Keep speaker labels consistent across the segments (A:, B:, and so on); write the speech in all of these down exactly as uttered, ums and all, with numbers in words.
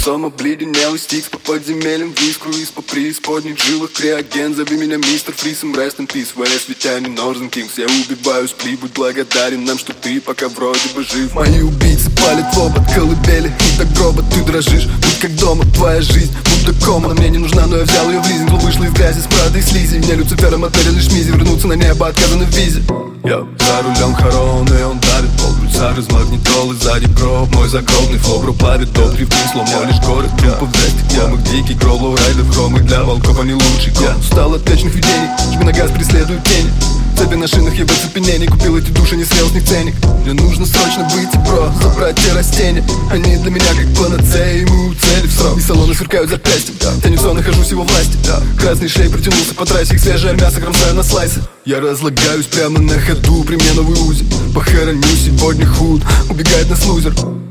A: лицом обледенелый стикс по подземельям вниз, круиз по преисподней жилах, криоген. Зови меня мистер Фрисом, rest in peace, вс Витяне, Northern Kings. Я убиваю спли, будь благодарен нам, что ты пока вроде бы жив. Мои убийцы палят в обод, колыбели и до гроба ты дрожишь. Будь как дома, твоя жизнь будто кома. Мне не нужна, но я взял ее в лизинг. Зло вышло из грязи, с правдой и слизи. Мне Люцифером отмерили шмизи, вернуться на небо отказано в визе. Я за рулем хорон, и он давит пол. Гульцар из магнитолы, сзади гроб. Мой загробный флоу плавит топ, рифм, сломо. Лишь город трупов за стеклом. Их дикий гроб, лоурайдер, хромы. Для волков они лучший ком. Я устал от вечных видений, жми на газ, преследуют тени. Цепи на шинах, я в оцепенении. Купил эти души, не съел с них ценник. Мне нужно срочно выйти, бро, забрать те растения. Они для меня как панацея, и мы у цели в срок. И салоны сверкают запястьем, тянется, нахожусь его власти. Красный шей протянулся по трассе, их свежее мясо кромсаю на слайсы. Я разлагаюсь прямо на ходу, при мне новый узи. Похороню сегодня худ, убегает нас лузер.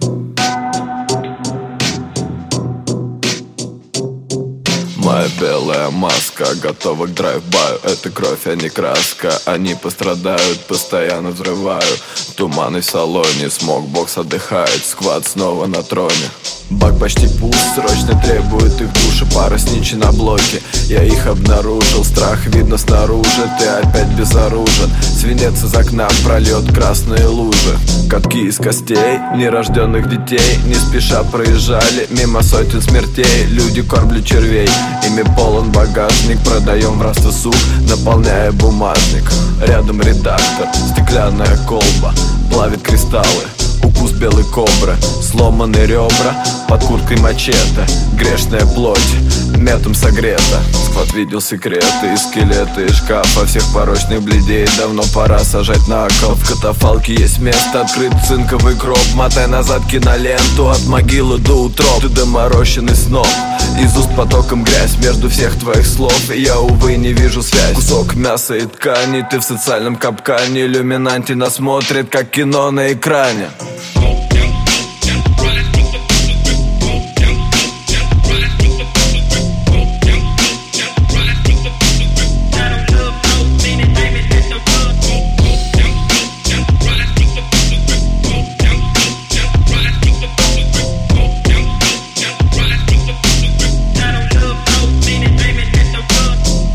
B: Моя белая маска готова к драйв-баю. Это кровь, а не краска. Они пострадают, постоянно взрываю. Туманы в салоне, смог-бокс отдыхает. Сквад снова на троне. Бак почти пуст, срочно требует их души. Пара сничи на блоке, я их обнаружил. Страх видно снаружи, ты опять безоружен. Свинец из окна прольет красные лужи. Катки из костей, нерожденных детей не спеша проезжали мимо сотен смертей. Люди кормлют червей, ими полон багажник. Продаем в РАСТ сук, наполняя бумажник. Рядом редактор, стеклянная колба плавит кристаллы. Укус белой кобры, сломанные ребра, под курткой мачете. Грешная плоть, метом согрета. Сквад видел секреты и скелеты из шкафа. Всех порочных бледей давно пора сажать на кол. В катафалке есть место, открыт цинковый гроб. Мотай назад киноленту, от могилы до утроб. Ты доморощенный снов, из уст потоком грязь между всех твоих слов. И я, увы, не вижу связь. Кусок мяса и ткани, ты в социальном капкане. Иллюминанти нас смотрит, как кино на экране.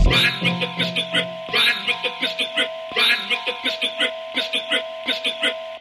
C: Mister Grip, Mister Grip, Mister Grip, Mister Grip, Mister Grip.